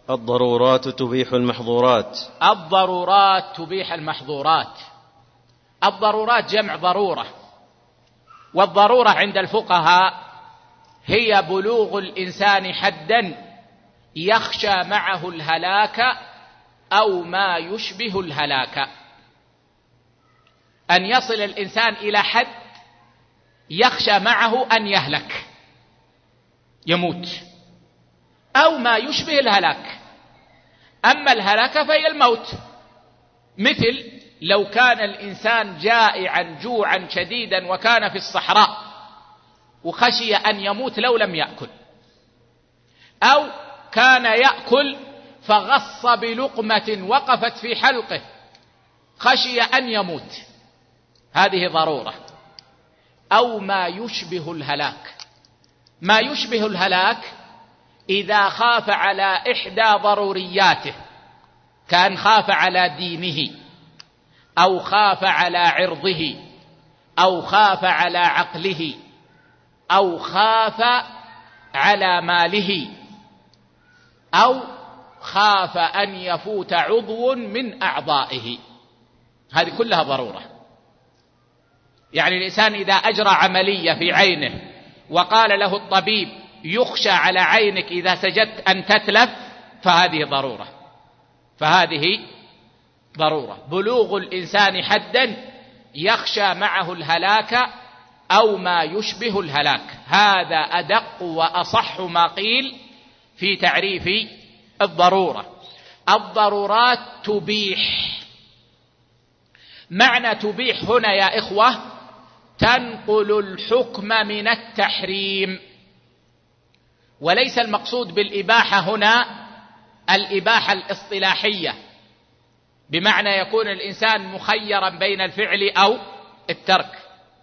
الضرورات تبيح المحظورات. الضرورات تبيح المحظورات. الضرورات جمع ضرورة، والضرورة عند الفقهاء هي بلوغ الإنسان حدا يخشى معه الهلاك أو ما يشبه الهلاك، أن يصل الإنسان إلى حد يخشى معه أن يهلك، يموت، أو ما يشبه الهلاك. أما الهلاك فهي الموت، مثل لو كان الإنسان جائعا جوعا شديدا وكان في الصحراء وخشي أن يموت لو لم يأكل، أو كان يأكل فغص بلقمة وقفت في حلقه خشي أن يموت، هذه ضرورة. أو ما يشبه الهلاك. ما يشبه الهلاك إذا خاف على إحدى ضرورياته، كان خاف على دينه، أو خاف على عرضه، أو خاف على عقله، أو خاف على ماله، أو خاف أن يفوت عضو من أعضائه، هذه كلها ضرورة. يعني الإنسان إذا أجرى عملية في عينه وقال له الطبيب يخشى على عينك إذا سجدت أن تتلف، فهذه ضرورة. فهذه ضرورة بلوغ الإنسان حدا يخشى معه الهلاك أو ما يشبه الهلاك. هذا أدق وأصح ما قيل في تعريف الضرورة. الضرورات تبيح. معنى تبيح هنا يا إخوة تنقل الحكم من التحريم، وليس المقصود بالإباحة هنا الإباحة الاصطلاحية، بمعنى يكون الإنسان مخيرا بين الفعل أو الترك،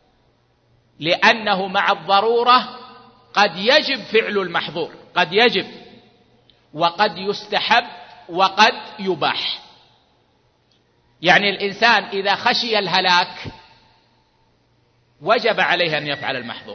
لأنه مع الضرورة قد يجب فعل المحظور، قد يجب وقد يستحب وقد يباح. يعني الإنسان إذا خشي الهلاك وجب عليه أن يفعل المحظور،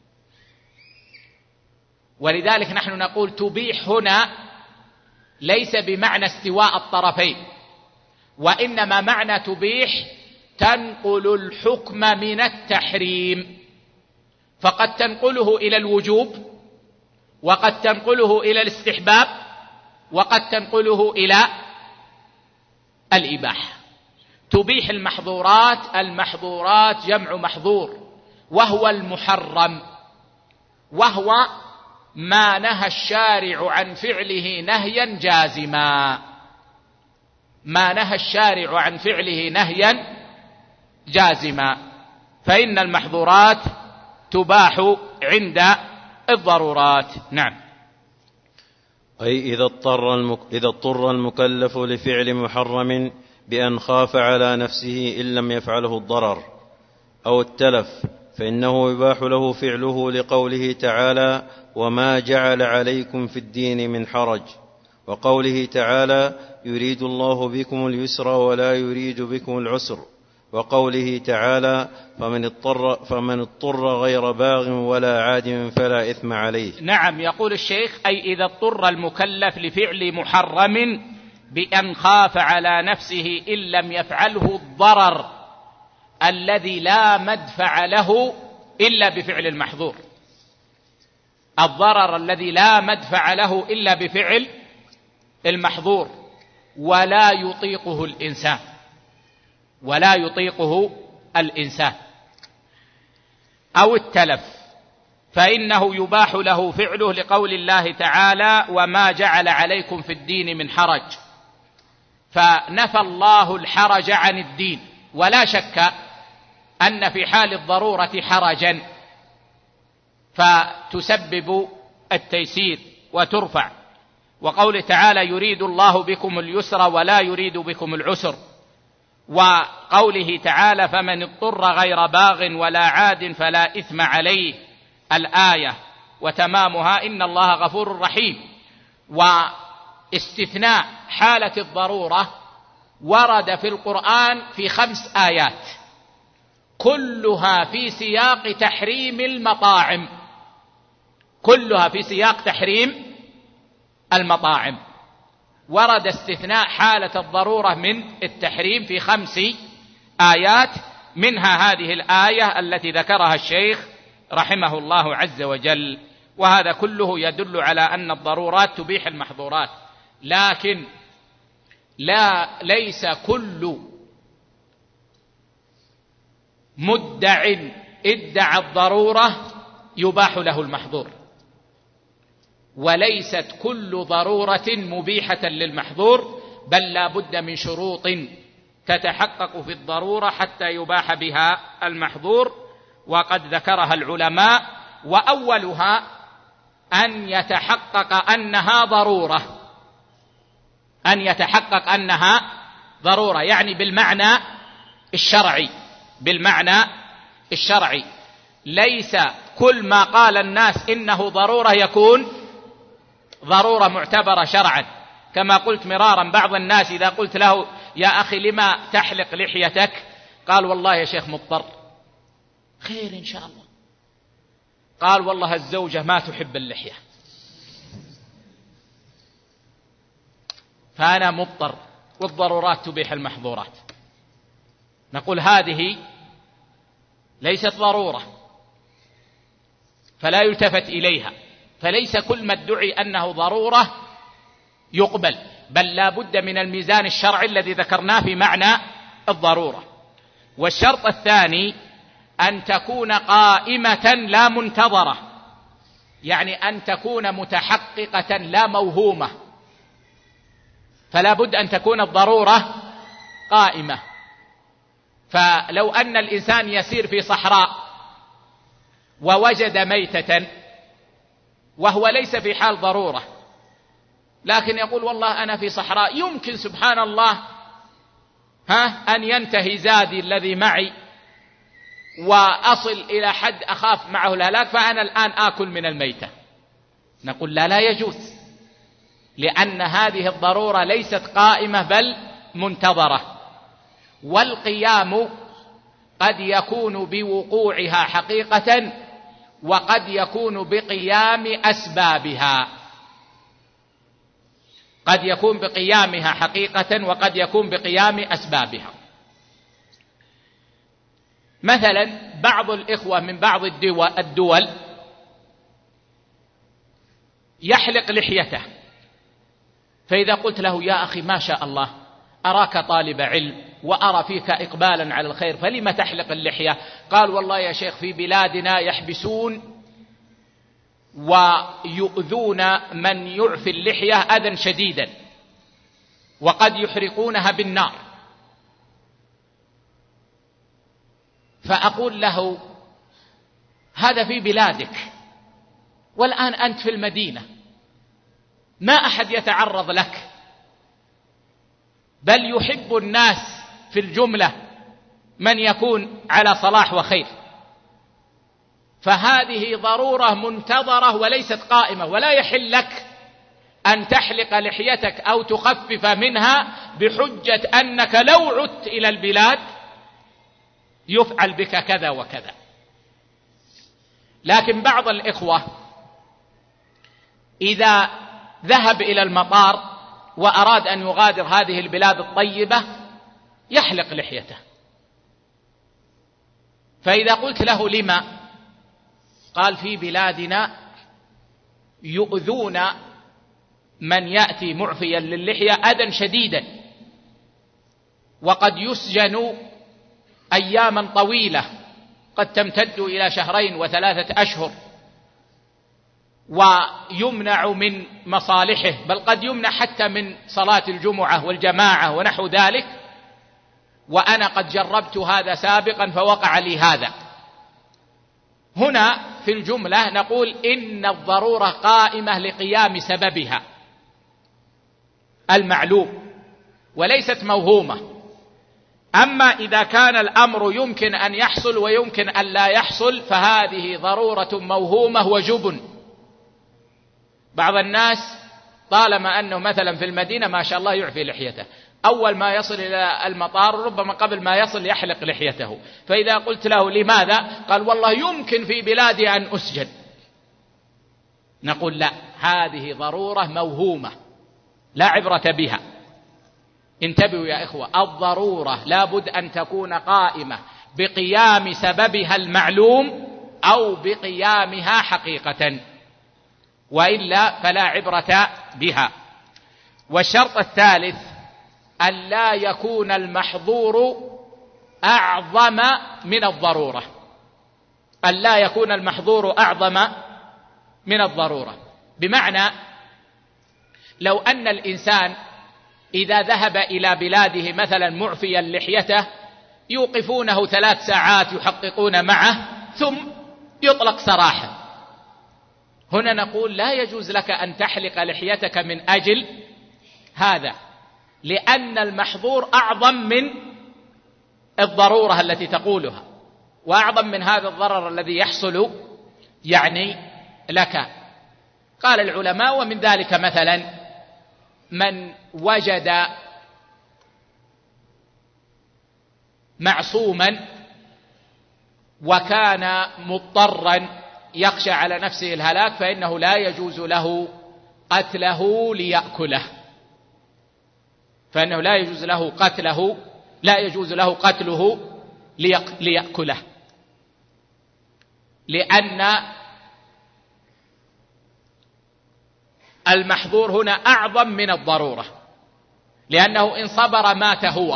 ولذلك نحن نقول تبيح هنا ليس بمعنى استواء الطرفين، وإنما معنى تبيح تنقل الحكم من التحريم، فقد تنقله إلى الوجوب، وقد تنقله إلى الاستحباب، وقد تنقله إلى الإباحة. تبيح المحظورات. المحظورات جمع محظور، وهو المحرم، وهو ما نهى الشارع عن فعله نهيا جازما. ما نهى الشارع عن فعله نهيا جازما، فإن المحظورات تباح عند الضرورات. نعم. أي إذا اضطر المكلف لفعل محرم بأن خاف على نفسه إن لم يفعله الضرر أو التلف، فإنه يباح له فعله، لقوله تعالى: وما جعل عليكم في الدين من حرج، وقوله تعالى: يريد الله بكم اليسر ولا يريد بكم العسر، وقوله تعالى: فمن اضطر غير باغ ولا عاد فلا إثم عليه. نعم، يقول الشيخ: أي إذا اضطر المكلف لفعل محرم بأن خاف على نفسه إن لم يفعله الضرر الذي لا مدفع له إلا بفعل المحظور. الضرر الذي لا مدفع له إلا بفعل المحظور، ولا يطيقه الإنسان، ولا يطيقه الإنسان، أو التلف، فإنه يباح له فعله، لقول الله تعالى: وما جعل عليكم في الدين من حرج. فنفى الله الحرج عن الدين، ولا شك أن في حال الضرورة حرجا فتسبب التيسير وترفع. وقوله تعالى: يريد الله بكم اليسر ولا يريد بكم العسر، وقوله تعالى: فمن اضطر غير باغ ولا عاد فلا إثم عليه، الآية وتمامها: إن الله غفور رحيم. واستثناء حالة الضرورة ورد في القرآن في 5 آيات، كلها في سياق تحريم المطاعم، كلها في سياق تحريم المطاعم. ورد استثناء حالة الضرورة من التحريم في 5 آيات، منها هذه الآية التي ذكرها الشيخ رحمه الله عز وجل. وهذا كله يدل على أن الضرورات تبيح المحظورات، لكن ليس كل مدع ادعى الضرورة يباح له المحظور، وليست كل ضرورة مبيحة للمحظور، بل لا بد من شروط تتحقق في الضرورة حتى يباح بها المحظور، وقد ذكرها العلماء. وأولها أن يتحقق أنها ضرورة، يعني بالمعنى الشرعي. ليس كل ما قال الناس إنه ضرورة يكون ضرورة معتبرة شرعا. كما قلت مرارا، بعض الناس إذا قلت له يا أخي لما تحلق لحيتك؟ قال والله يا شيخ مضطر. خير إن شاء الله. قال والله الزوجة ما تحب اللحية فأنا مضطر، والضرورات تبيح المحظورات. نقول هذه ليست ضرورة فلا يلتفت إليها، فليس كل ما ادعي أنه ضرورة يقبل، بل لا بد من الميزان الشرعي الذي ذكرناه في معنى الضرورة. والشرط الثاني أن تكون قائمة لا منتظرة، يعني أن تكون متحققة لا موهومة، فلا بد أن تكون الضرورة قائمة. فلو أن الإنسان يسير في صحراء ووجد ميتة وهو ليس في حال ضرورة، لكن يقول والله أنا في صحراء يمكن سبحان الله أن ينتهي زادي الذي معي وأصل إلى حد أخاف معه الهلاك، فأنا الآن آكل من الميتة. نقول لا يجوز، لأن هذه الضرورة ليست قائمة بل منتظرة. والقيام قد يكون بوقوعها حقيقة، وقد يكون بقيام أسبابها. قد يكون بقيامها حقيقة وقد يكون بقيام أسبابها. مثلا بعض الإخوة من بعض الدول يحلق لحيته، فإذا قلت له يا أخي ما شاء الله أراك طالب علم وأرى فيك إقبالا على الخير فلم تحلق اللحية؟ قال والله يا شيخ في بلادنا يحبسون ويؤذون من يعفي اللحية أذى شديدا، وقد يحرقونها بالنار. فأقول له هذا في بلادك، والآن أنت في المدينة ما أحد يتعرض لك، بل يحب الناس في الجملة من يكون على صلاح وخير. فهذه ضرورة منتظرة وليست قائمة، ولا يحل لك أن تحلق لحيتك أو تخفف منها بحجة أنك لو عدت إلى البلاد يفعل بك كذا وكذا. لكن بعض الإخوة إذا ذهب إلى المطار وأراد أن يغادر هذه البلاد الطيبة يحلق لحيته، فإذا قلت له لما؟ قال في بلادنا يؤذون من يأتي معفيا للحية أذى شديدا، وقد يسجن أياما طويلة قد تمتد إلى 2 و3 أشهر، ويمنع من مصالحه، بل قد يمنع حتى من صلاة الجمعة والجماعة ونحو ذلك، وأنا قد جربت هذا سابقا فوقع لي هذا. هنا في الجملة نقول إن الضرورة قائمة لقيام سببها المعلوم وليست موهومة. أما إذا كان الأمر يمكن أن يحصل ويمكن أن لا يحصل فهذه ضرورة موهومة وجبن. بعض الناس طالما أنه مثلا في المدينة ما شاء الله يعفي لحيته، أول ما يصل إلى المطار ربما قبل ما يصل يحلق لحيته، فإذا قلت له لماذا؟ قال والله يمكن في بلادي أن أسجن. نقول لا، هذه ضرورة موهومة لا عبرة بها. انتبهوا يا إخوة، الضرورة لابد أن تكون قائمة بقيام سببها المعلوم أو بقيامها حقيقة، وإلا فلا عبرة بها. والشرط الثالث أن لا يكون المحظور أعظم من الضرورة، أن لا يكون المحظور أعظم من الضرورة. بمعنى لو أن الإنسان إذا ذهب إلى بلاده مثلا معفيا لحيته يوقفونه 3 ساعات يحققون معه ثم يطلق سراحا، هنا نقول لا يجوز لك أن تحلق لحيتك من أجل هذا، لأن المحظور أعظم من الضرورة التي تقولها، وأعظم من هذا الضرر الذي يحصل يعني لك. قال العلماء ومن ذلك مثلا من وجد معصوما وكان مضطرا يخشى على نفسه الهلاك فإنه لا يجوز له قتله ليأكله، فإنه لا يجوز له قتله ليأكله، لأن المحظور هنا أعظم من الضرورة، لأنه إن صبر مات هو.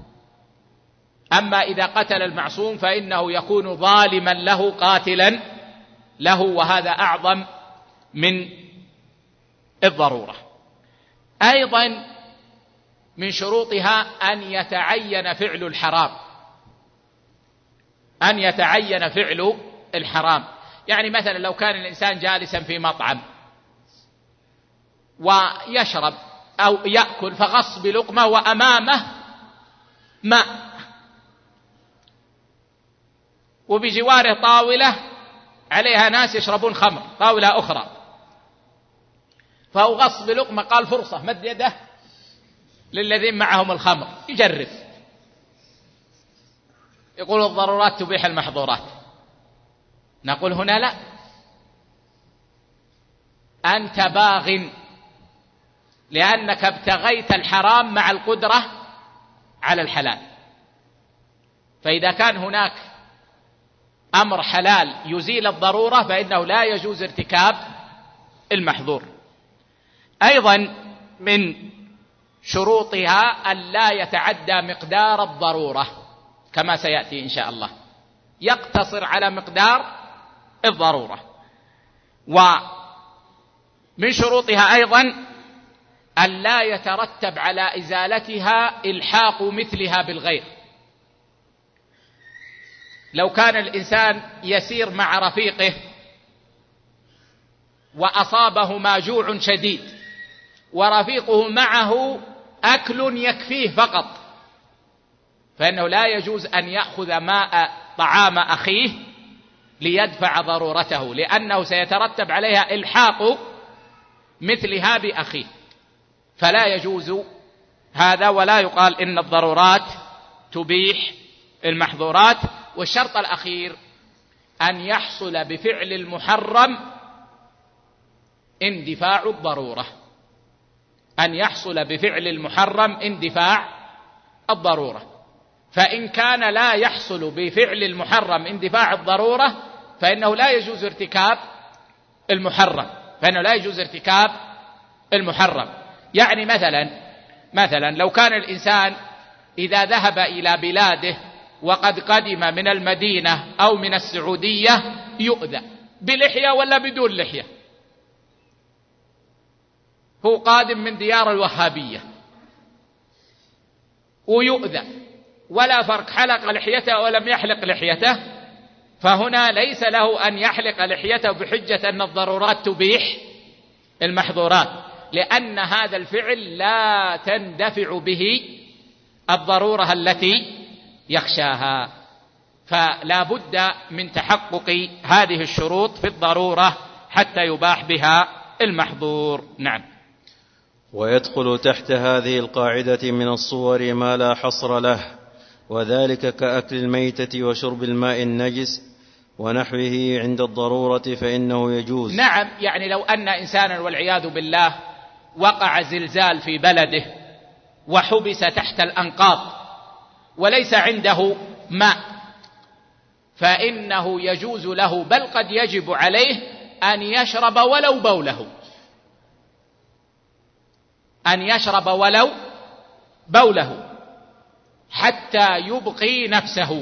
أما إذا قتل المعصوم فإنه يكون ظالما له قاتلا له، وهذا أعظم من الضرورة. أيضا من شروطها أن يتعين فعل الحرام، أن يتعين فعل الحرام. يعني مثلا لو كان الإنسان جالسا في مطعم ويشرب أو يأكل فغص بلقمة وأمامه ماء وبجواره طاولة عليها ناس يشربون خمر، طاولة أخرى، فهو غص بلقمة، قال فرصة مد يده للذين معهم الخمر يجرب، يقول الضرورات تبيح المحظورات. نقول هنا لا، أنت باغ لأنك ابتغيت الحرام مع القدرة على الحلال. فإذا كان هناك أمر حلال يزيل الضرورة فإنه لا يجوز ارتكاب المحظور. أيضا من شروطها أن لا يتعدى مقدار الضرورة كما سيأتي إن شاء الله، يقتصر على مقدار الضرورة. ومن شروطها أيضا أن لا يترتب على إزالتها إلحاق مثلها بالغير. لو كان الإنسان يسير مع رفيقه وأصابهما جوع شديد ورفيقه معه أكل يكفيه فقط، فإنه لا يجوز أن يأخذ ماء طعام أخيه ليدفع ضرورته، لأنه سيترتب عليها إلحاق مثلها بأخيه، فلا يجوز هذا، ولا يقال إن الضرورات تبيح المحظورات. والشرط الأخير أن يحصل بفعل المحرم اندفاع الضرورة، أن يحصل بفعل المحرم اندفاع الضرورة. فإن كان لا يحصل بفعل المحرم اندفاع الضرورة فإنه لا يجوز ارتكاب المحرم، يعني مثلا لو كان الإنسان إذا ذهب إلى بلاده وقد قدم من المدينة أو من السعودية يؤذى بلحية ولا بدون لحية، هو قادم من ديار الوهابية ويؤذى ولا فرق حلق لحيته أو لم يحلق لحيته، فهنا ليس له أن يحلق لحيته بحجة أن الضرورات تبيح المحظورات، لأن هذا الفعل لا تندفع به الضرورة التي يخشاها. فلا بد من تحقق هذه الشروط في الضرورة حتى يباح بها المحظور. نعم. ويدخل تحت هذه القاعدة من الصور ما لا حصر له، وذلك كأكل الميتة وشرب الماء النجس ونحوه عند الضرورة فإنه يجوز. نعم، يعني لو أن إنسانا والعياذ بالله وقع زلزال في بلده وحبس تحت الأنقاض وليس عنده ماء، فإنه يجوز له بل قد يجب عليه أن يشرب ولو بوله، أن يشرب ولو بوله حتى يبقي نفسه.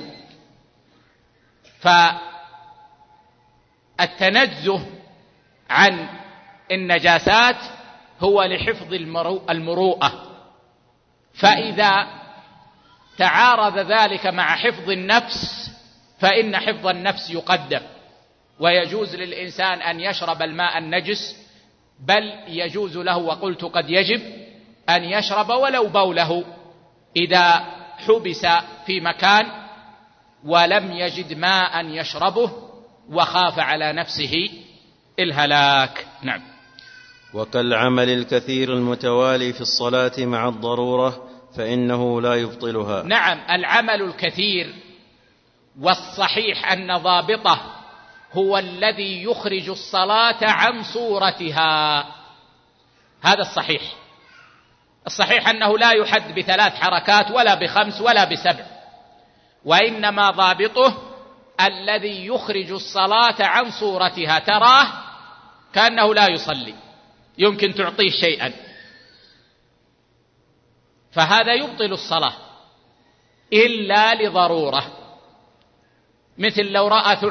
فالتنزه عن النجاسات هو لحفظ المروءة، فإذا تعارض ذلك مع حفظ النفس فإن حفظ النفس يقدم، ويجوز للإنسان أن يشرب الماء النجس، بل يجوز له وقلت قد يجب أن يشرب ولو بوله إذا حبس في مكان ولم يجد ماء يشربه وخاف على نفسه الهلاك. نعم. وكالعمل الكثير المتوالي في الصلاة مع الضرورة فإنه لا يبطلها. نعم، العمل الكثير، والصحيح أن ضابطه هو الذي يخرج الصلاة عن صورتها، هذا الصحيح. الصحيح أنه لا يحد ب3 حركات ولا ب5 ولا ب7، وإنما ضابطه الذي يخرج الصلاة عن صورتها. تراه كأنه لا يصلي، يمكن تعطيه شيئا، فهذا يبطل الصلاة إلا لضرورة، مثل لو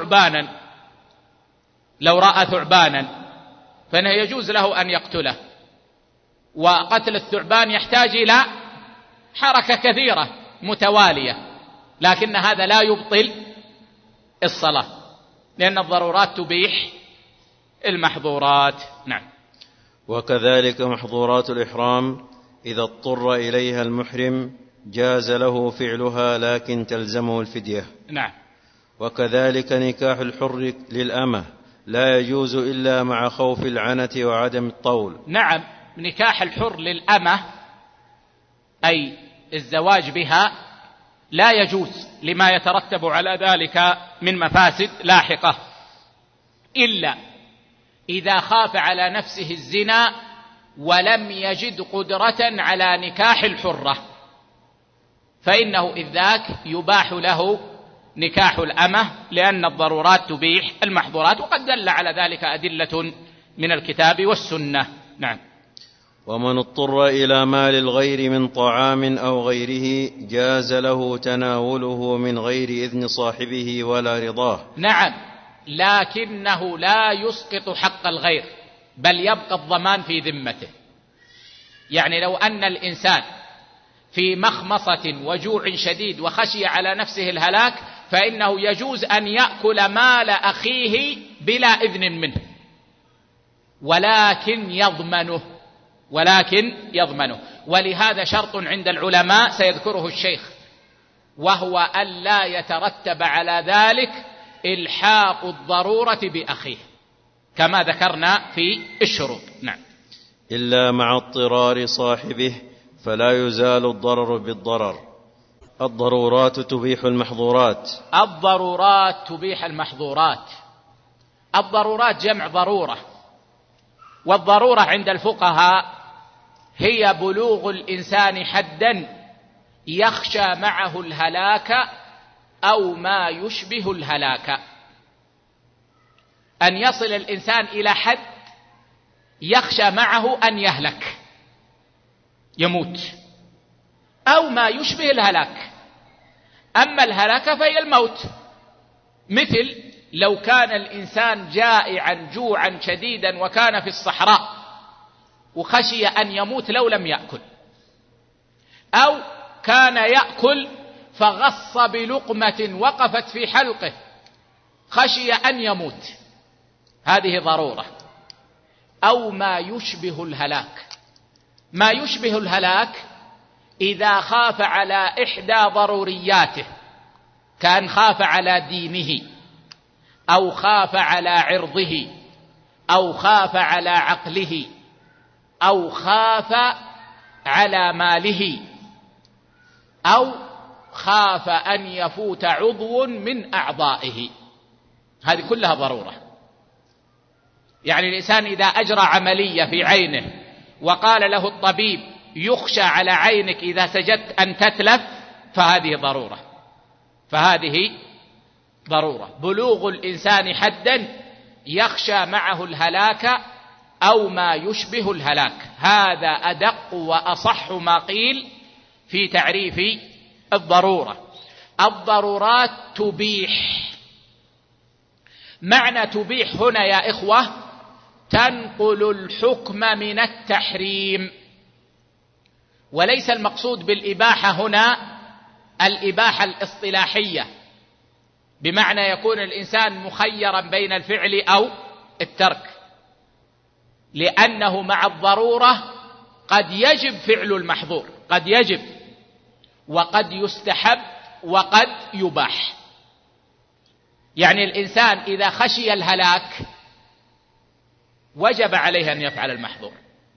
رأى ثعبانا فإنه يجوز له أن يقتله، وقتل الثعبان يحتاج إلى حركة كثيرة متوالية، لكن هذا لا يبطل الصلاة، لأن الضرورات تبيح المحظورات. نعم. وكذلك محظورات الإحرام إذا اضطر إليها المحرم جاز له فعلها لكن تلزمه الفدية. نعم. وكذلك نكاح الحر للأمة لا يجوز إلا مع خوف العنة وعدم الطول. نعم، نكاح الحر للأمة أي الزواج بها لا يجوز لما يترتب على ذلك من مفاسد لاحقة، إلا إذا خاف على نفسه الزنا ولم يجد قدرة على نكاح الحرة، فإنه إذ ذاك يباح له نكاح الأمة، لأن الضرورات تبيح المحظورات، وقد دل على ذلك أدلة من الكتاب والسنة. نعم. ومن اضطر إلى مال الغير من طعام أو غيره جاز له تناوله من غير إذن صاحبه ولا رضاه. نعم، لكنه لا يسقط حق الغير، بل يبقى الضمان في ذمته. يعني لو أن الإنسان في مخمصة وجوع شديد وخشي على نفسه الهلاك، فإنه يجوز أن يأكل مال أخيه بلا إذن منه، ولكن يضمنه. ولهذا شرط عند العلماء سيذكره الشيخ، وهو ألا يترتب على ذلك إلحاق الضرورة بأخيه كما ذكرنا في الشروط. نعم. إلا مع اضطرار صاحبه فلا يزال الضرر بالضرر. الضرورات تبيح المحظورات. الضرورات تبيح المحظورات. الضرورات جمع ضرورة، والضرورة عند الفقهاء هي بلوغ الإنسان حدا يخشى معه الهلاك أو ما يشبه الهلاك، أن يصل الإنسان إلى حد يخشى معه أن يهلك يموت، أو ما يشبه الهلاك. أما الهلاك فهي الموت، مثل لو كان الإنسان جائعا جوعا شديدا وكان في الصحراء وخشي أن يموت لو لم يأكل، أو كان يأكل فغص بلقمة وقفت في حلقه خشي أن يموت، هذه ضرورة. أو ما يشبه الهلاك. ما يشبه الهلاك إذا خاف على إحدى ضرورياته، كان خاف على دينه أو خاف على عرضه أو خاف على عقله أو خاف على ماله أو خاف أن يفوت عضو من أعضائه، هذه كلها ضرورة. يعني الإنسان إذا أجرى عملية في عينه وقال له الطبيب يخشى على عينك إذا سجدت أن تتلف، فهذه ضرورة. بلوغ الإنسان حدا يخشى معه الهلاك أو ما يشبه الهلاك، هذا أدق وأصح ما قيل في تعريف الضرورة. الضرورات تبيح. معنى تبيح هنا يا إخوة تنقل الحكم من التحريم، وليس المقصود بالإباحة هنا الإباحة الاصطلاحية، بمعنى يكون الإنسان مخيرا بين الفعل أو الترك، لأنه مع الضرورة قد يجب فعل المحظور، قد يجب وقد يستحب وقد يباح. يعني الإنسان إذا خشي الهلاك وجب عليه أن يفعل المحظور،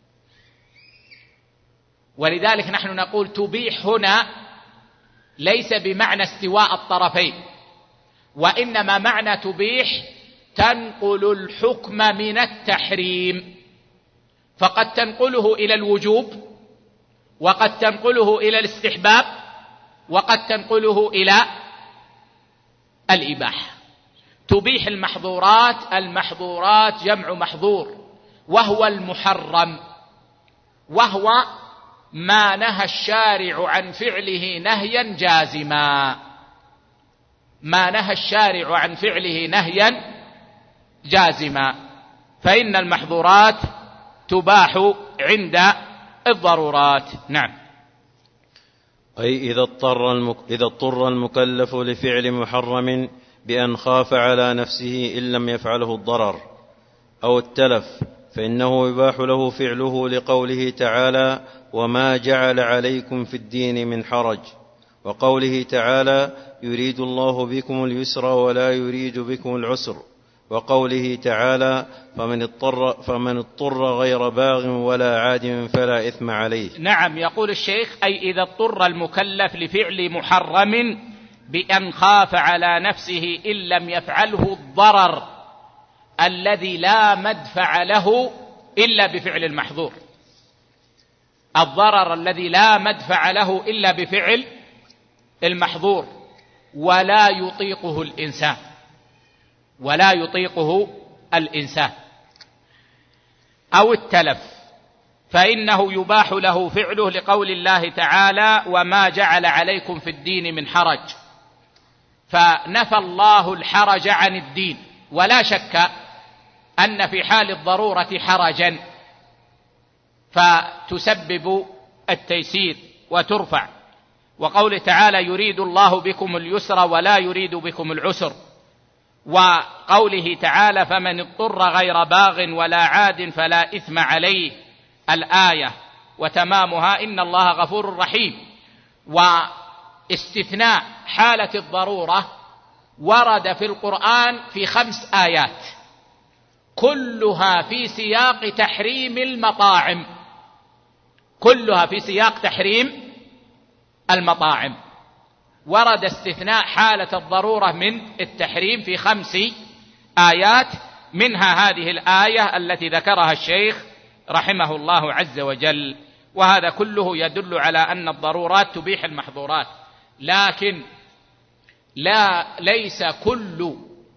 ولذلك نحن نقول تبيح هنا ليس بمعنى استواء الطرفين، وإنما معنى تبيح تنقل الحكم من التحريم، فقد تنقله إلى الوجوب، وقد تنقله إلى الاستحباب، وقد تنقله إلى الإباحة. تبيح المحظورات. المحظورات جمع محظور، وهو المحرم، وهو ما نهى الشارع عن فعله نهيا جازما، ما نهى الشارع عن فعله نهيا جازما، فإن المحظورات تباح عند الضرورات. نعم. أي إذا اضطر المكلف لفعل محرم بأن خاف على نفسه إن لم يفعله الضرر أو التلف، فإنه يباح له فعله لقوله تعالى وما جعل عليكم في الدين من حرج، وقوله تعالى يريد الله بكم اليسر ولا يريد بكم العسر، وقوله تعالى فمن اضطر غير باغ ولا عاد فلا إثم عليه. نعم، يقول الشيخ أي إذا اضطر المكلف لفعل محرم بأن خاف على نفسه إن لم يفعله الضرر الذي لا مدفع له إلا بفعل المحظور، الضرر الذي لا مدفع له إلا بفعل المحظور، ولا يطيقه الإنسان أو التلف، فإنه يباح له فعله لقول الله تعالى وما جعل عليكم في الدين من حرج، فنفى الله الحرج عن الدين، ولا شك أن في حال الضرورة حرجا فتسبب التيسير وترفع، وقوله تعالى يريد الله بكم اليسر ولا يريد بكم العسر، وقوله تعالى فمن اضطر غير باغ ولا عاد فلا إثم عليه الآية، وتمامها إن الله غفور رحيم. واستثناء حالة الضرورة ورد في القرآن في 5 آيات كلها في سياق تحريم المطاعم، كلها في سياق تحريم المطاعم، ورد استثناء حالة الضرورة من التحريم في 5 آيات، منها هذه الآية التي ذكرها الشيخ رحمه الله عز وجل. وهذا كله يدل على أن الضرورات تبيح المحظورات، لكن ليس كل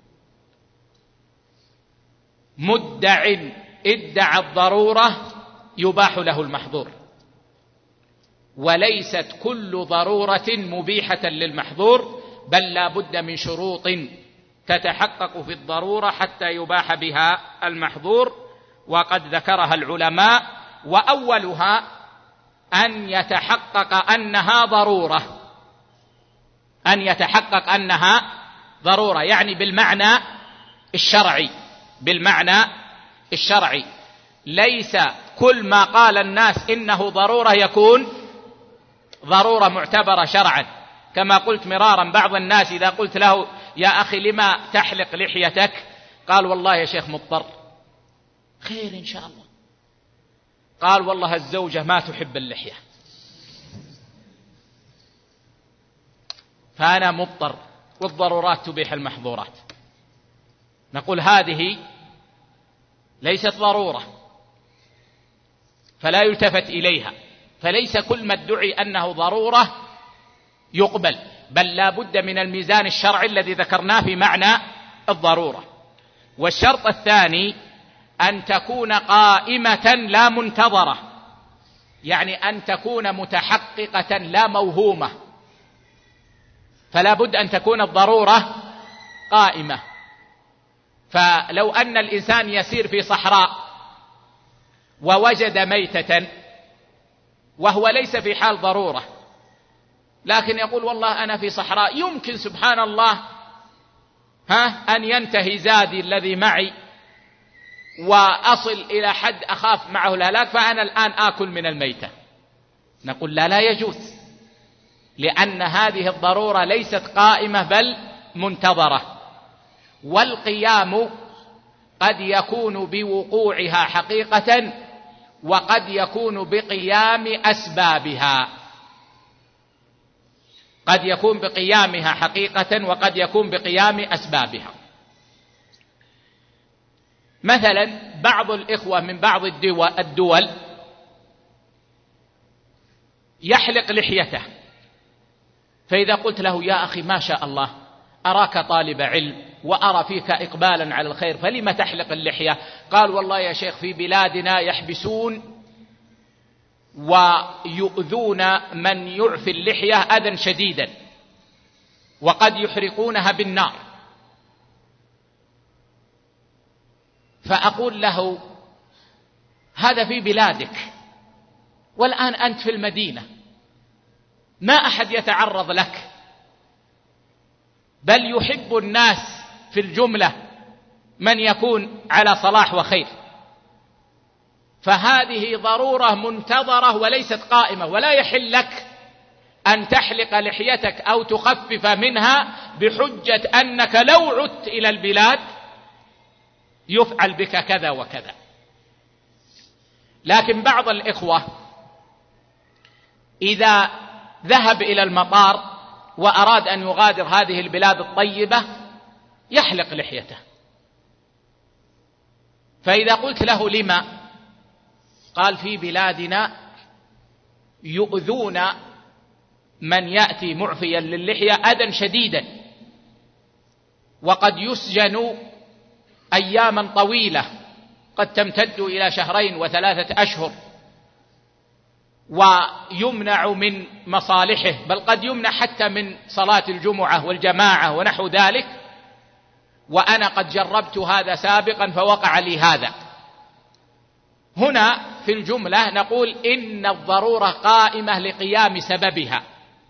ادعى الضرورة يباح له المحظور، وليست كل ضرورة مبيحة للمحظور، بل لا بد من شروط تتحقق في الضرورة حتى يباح بها المحظور، وقد ذكرها العلماء، وأولها أن يتحقق أنها ضرورة، يعني بالمعنى الشرعي، ليس كل ما قال الناس إنه ضرورة يكون ضرورة معتبرة شرعا، كما قلت مرارا بعض الناس إذا قلت له يا أخي لما تحلق لحيتك قال والله يا شيخ مضطر. خير إن شاء الله. قال والله الزوجة ما تحب اللحية فأنا مضطر، والضرورات تبيح المحظورات. نقول هذه ليست ضرورة، فلا يلتفت إليها، فليس كل ما ادعي أنه ضرورة يقبل، بل لا بد من الميزان الشرعي الذي ذكرناه في معنى الضرورة. والشرط الثاني أن تكون قائمة لا منتظرة، يعني أن تكون متحققة لا موهومة، فلا بد أن تكون الضرورة قائمة. فلو أن الإنسان يسير في صحراء ووجد ميتة وهو ليس في حال ضرورة، لكن يقول والله أنا في صحراء يمكن سبحان الله أن ينتهي زادي الذي معي وأصل إلى حد أخاف معه الهلاك، فأنا الآن آكل من الميتة، نقول لا يجوز، لأن هذه الضرورة ليست قائمة بل منتظرة. والقيام قد يكون بوقوعها حقيقة وقد يكون بقيام أسبابها، قد يكون بقيامها حقيقة وقد يكون بقيام أسبابها. مثلا بعض الإخوة من بعض الدول يحلق لحيته، فإذا قلت له يا أخي ما شاء الله أراك طالب علم وأرى فيك إقبالا على الخير فلم تحلق اللحية؟ قال والله يا شيخ في بلادنا يحبسون ويؤذون من يعفي اللحية أذى شديدا وقد يحرقونها بالنار. فأقول له هذا في بلادك، والآن أنت في المدينة ما أحد يتعرض لك، بل يحب الناس في الجملة من يكون على صلاح وخير، فهذه ضرورة منتظرة وليست قائمة، ولا يحل لك أن تحلق لحيتك أو تخفف منها بحجة أنك لو عدت إلى البلاد يفعل بك كذا وكذا. لكن بعض الإخوة إذا ذهب إلى المطار وأراد أن يغادر هذه البلاد الطيبة يحلق لحيته، فإذا قلت له لما؟ قال في بلادنا يؤذون من يأتي معفيا للحية أذى شديدا، وقد يسجن أياما طويلة قد تمتد إلى 2 و3 أشهر، ويمنع من مصالحه، بل قد يمنع حتى من صلاة الجمعة والجماعة ونحو ذلك، وأنا قد جربت هذا سابقا فوقع لي هذا. هنا في الجملة نقول إن الضرورة قائمة لقيام سببها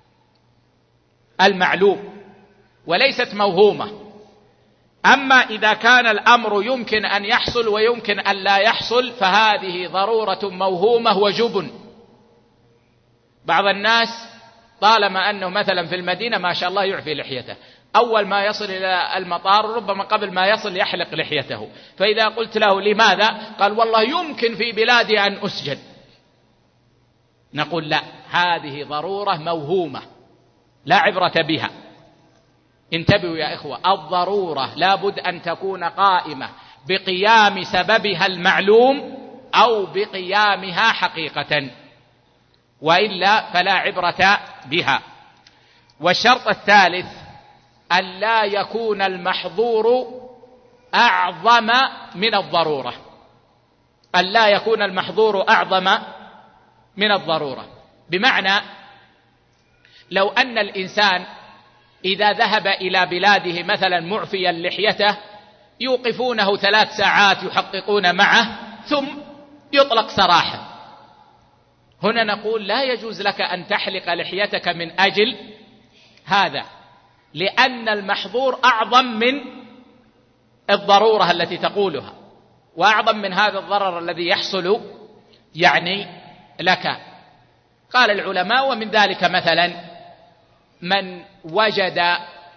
المعلوم وليست موهومة. أما إذا كان الأمر يمكن أن يحصل ويمكن أن لا يحصل فهذه ضرورة موهومة وجبن. بعض الناس طالما أنه مثلا في المدينة ما شاء الله يعفي لحيته، أول ما يصل إلى المطار ربما قبل ما يصل يحلق لحيته، فإذا قلت له لماذا؟ قال والله يمكن في بلادي أن أسجن. نقول لا، هذه ضرورة موهومة لا عبرة بها. انتبهوا يا إخوة، الضرورة لابد أن تكون قائمة بقيام سببها المعلوم أو بقيامها حقيقة، وإلا فلا عبرة بها. والشرط الثالث أن لا يكون المحظور أعظم من الضرورة، أن لا يكون المحظور أعظم من الضرورة. بمعنى لو أن الإنسان إذا ذهب إلى بلاده مثلا معفيا لحيته يوقفونه 3 ساعات يحققون معه ثم يطلق سراحا، هنا نقول لا يجوز لك أن تحلق لحيتك من أجل هذا، لأن المحظور أعظم من الضرورة التي تقولها، وأعظم من هذا الضرر الذي يحصل يعني لك. قال العلماء ومن ذلك مثلا من وجد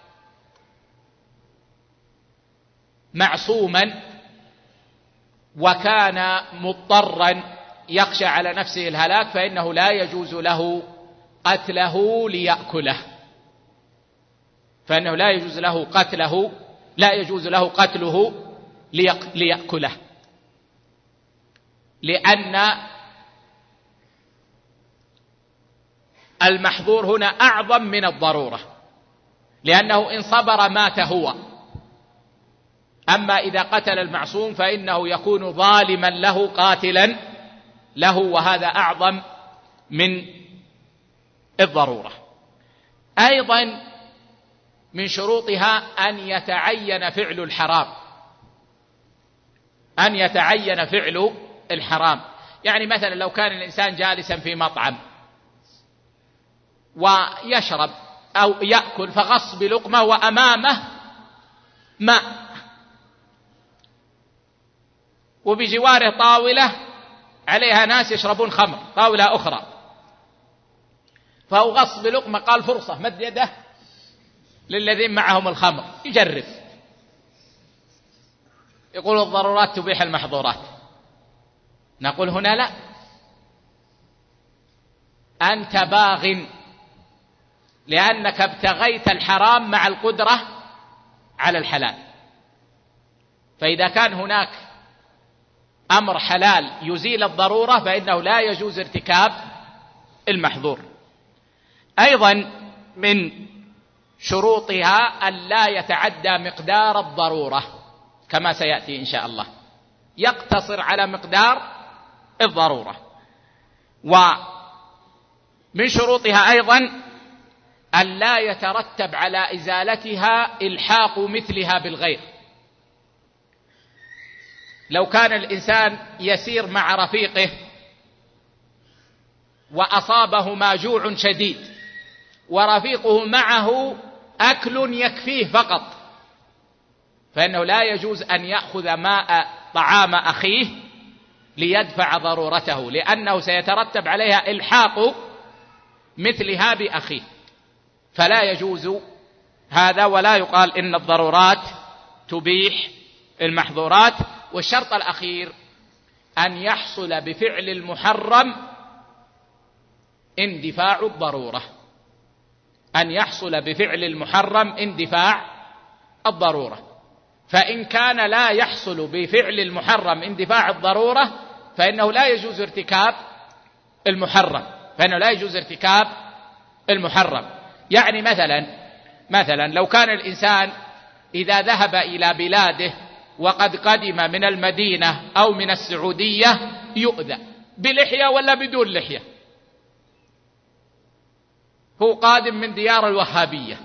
معصوما وكان مضطرا يخشى على نفسه الهلاك فإنه لا يجوز له قتله ليأكله، فإنه لا يجوز له قتله ليأكله، لأن المحظور هنا أعظم من الضرورة، لأنه إن صبر مات هو. أما إذا قتل المعصوم فإنه يكون ظالما له قاتلا له، وهذا أعظم من الضرورة. أيضا من شروطها أن يتعين فعل الحرام، أن يتعين فعل الحرام. يعني مثلا لو كان الإنسان جالسا في مطعم ويشرب أو يأكل فغص بلقمة وأمامه ماء، وبجواره طاولة عليها ناس يشربون خمر، طاولة أخرى، فهو غص بلقمة، قال فرصة، مد يده للذين معهم الخمر يجرب. يقول الضرورات تبيح المحظورات. نقول هنا لا، أنت باغ، لأنك ابتغيت الحرام مع القدرة على الحلال. فإذا كان هناك أمر حلال يزيل الضرورة فإنه لا يجوز ارتكاب المحظور. أيضا من شروطها أن لا يتعدى مقدار الضرورة كما سيأتي إن شاء الله، يقتصر على مقدار الضرورة. ومن شروطها أيضا أن لا يترتب على إزالتها إلحاق مثلها بالغير. لو كان الإنسان يسير مع رفيقه وأصابهما جوع شديد ورفيقه معه أكل يكفيه فقط، فإنه لا يجوز أن يأخذ ماء طعام أخيه ليدفع ضرورته، لأنه سيترتب عليها إلحاق مثلها بأخيه، فلا يجوز هذا. ولا يقال إن الضرورات تبيح المحظورات. والشرط الأخير أن يحصل بفعل المحرم اندفاع الضرورة، أن يحصل بفعل المحرم اندفاع الضرورة. فإن كان لا يحصل بفعل المحرم اندفاع الضرورة فإنه لا يجوز ارتكاب المحرم، فإنه لا يجوز ارتكاب المحرم. يعني مثلا لو كان الإنسان إذا ذهب إلى بلاده وقد قدم من المدينة أو من السعودية يؤذى بلحية ولا بدون لحية، هو قادم من ديار الوهابية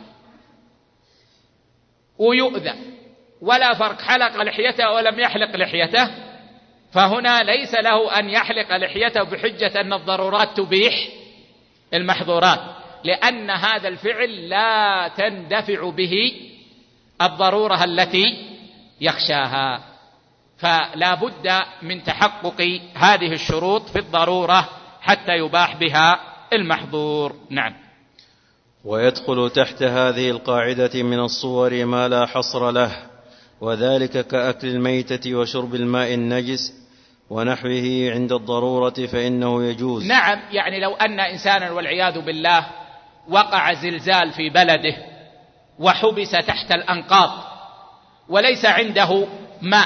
ويؤذى ولا فرق حلق لحيته ولم يحلق لحيته، فهنا ليس له أن يحلق لحيته بحجة أن الضرورات تبيح المحظورات، لأن هذا الفعل لا تندفع به الضرورة التي يخشاها. فلا بد من تحقق هذه الشروط في الضرورة حتى يباح بها المحظور. نعم. ويدخل تحت هذه القاعدة من الصور ما لا حصر له، وذلك كأكل الميتة وشرب الماء النجس ونحوه عند الضرورة فإنه يجوز. نعم، يعني لو أن إنسانا والعياذ بالله وقع زلزال في بلده وحبس تحت الأنقاض وليس عنده ماء،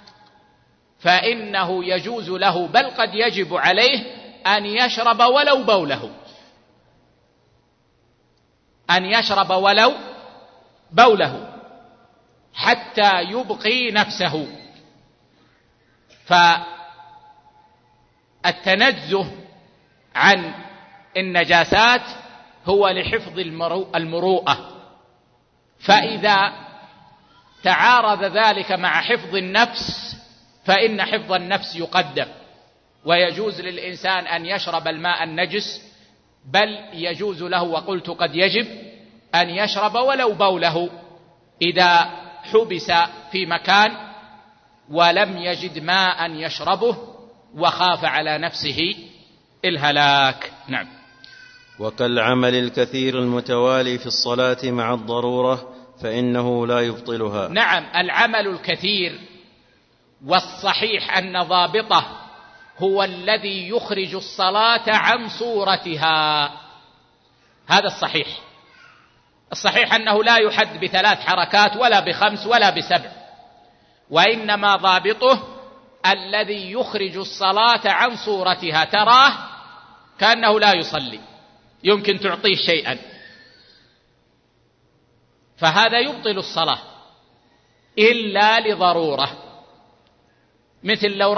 فإنه يجوز له بل قد يجب عليه أن يشرب ولو بوله، أن يشرب ولو بوله حتى يبقي نفسه. فالتنزه عن النجاسات هو لحفظ المروءة، فإذا تعارض ذلك مع حفظ النفس فإن حفظ النفس يقدم، ويجوز للإنسان أن يشرب الماء النجس، بل يجوز له وقلت قد يجب أن يشرب ولو بوله إذا حبس في مكان ولم يجد ماء يشربه وخاف على نفسه الهلاك. نعم. وكالعمل الكثير المتوالي في الصلاة مع الضرورة فإنه لا يبطلها. نعم، العمل الكثير، والصحيح أن ضابطه هو الذي يخرج الصلاة عن صورتها، هذا الصحيح. الصحيح أنه لا يحد ب3 حركات ولا ب5 ولا ب7، وإنما ضابطه الذي يخرج الصلاة عن صورتها، تراه كأنه لا يصلي، يمكن تعطيه شيئا، فهذا يبطل الصلاة إلا لضرورة. مثل لو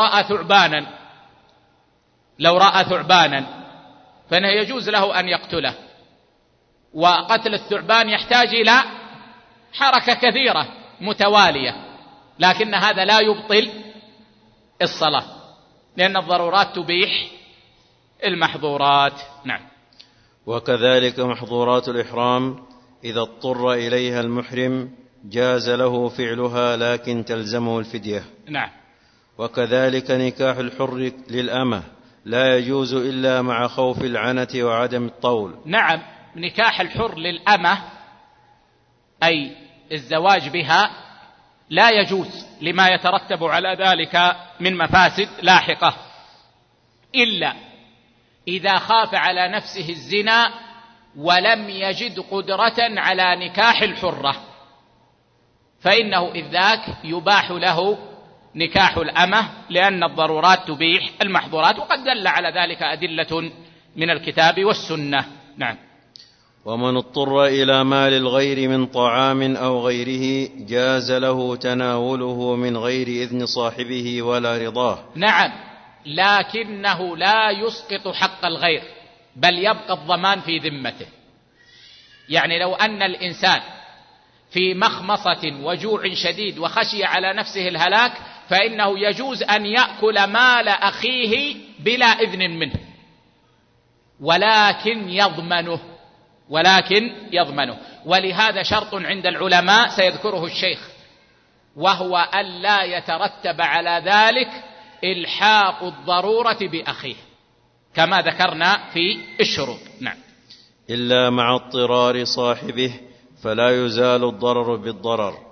رأى ثعبانا فإنه يجوز له أن يقتله، وقتل الثعبان يحتاج إلى حركة كثيرة متوالية، لكن هذا لا يبطل الصلاة، لأن الضرورات تبيح المحظورات. نعم. وكذلك محظورات الإحرام إذا اضطر إليها المحرم جاز له فعلها لكن تلزمه الفدية. نعم. وكذلك نكاح الحر للأمة لا يجوز إلا مع خوف العنة وعدم الطول. نعم، نكاح الحر للأمة أي الزواج بها لا يجوز لما يترتب على ذلك من مفاسد لاحقة، إلا إذا خاف على نفسه الزنا ولم يجد قدرة على نكاح الحرة، فإنه إذ ذاك يباح له نكاح الأمة، لأن الضرورات تبيح المحظورات، وقد دل على ذلك أدلة من الكتاب والسنة. نعم. ومن اضطر إلى مال الغير من طعام أو غيره جاز له تناوله من غير إذن صاحبه ولا رضاه. نعم، لكنه لا يسقط حق الغير، بل يبقى الضمان في ذمته. يعني لو أن الإنسان في مخمصة وجوع شديد وخشي على نفسه الهلاك، فإنه يجوز أن يأكل مال أخيه بلا إذن منه، ولكن يضمنه. ولهذا شرط عند العلماء سيذكره الشيخ، وهو ألا يترتب على ذلك إلحاق الضرورة بأخيه كما ذكرنا في الشروط. نعم. إلا مع اضطرار صاحبه فلا يزال الضرر بالضرر.